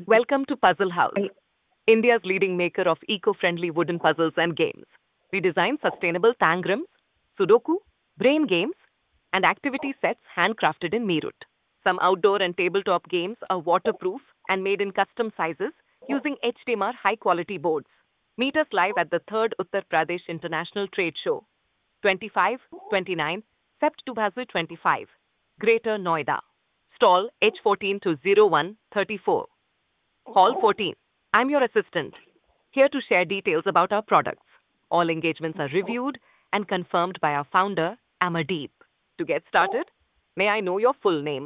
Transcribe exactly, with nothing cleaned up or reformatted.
Welcome to Puzzle House, India's leading maker of eco-friendly wooden puzzles and games. We design sustainable tangrams, Sudoku, brain games, and activity sets handcrafted in Meerut. Some outdoor and tabletop games are waterproof and made in custom sizes using H D M R high-quality boards. Meet us live at the third Uttar Pradesh International Trade Show, twenty-five twenty-nine September twenty twenty-five, Greater Noida. Stall H fourteen to zero one thirty-four. Hall fourteen. I'm your assistant, here to share details about our products. All engagements are reviewed and confirmed by our founder, Amardeep. To get started, may I know your full name?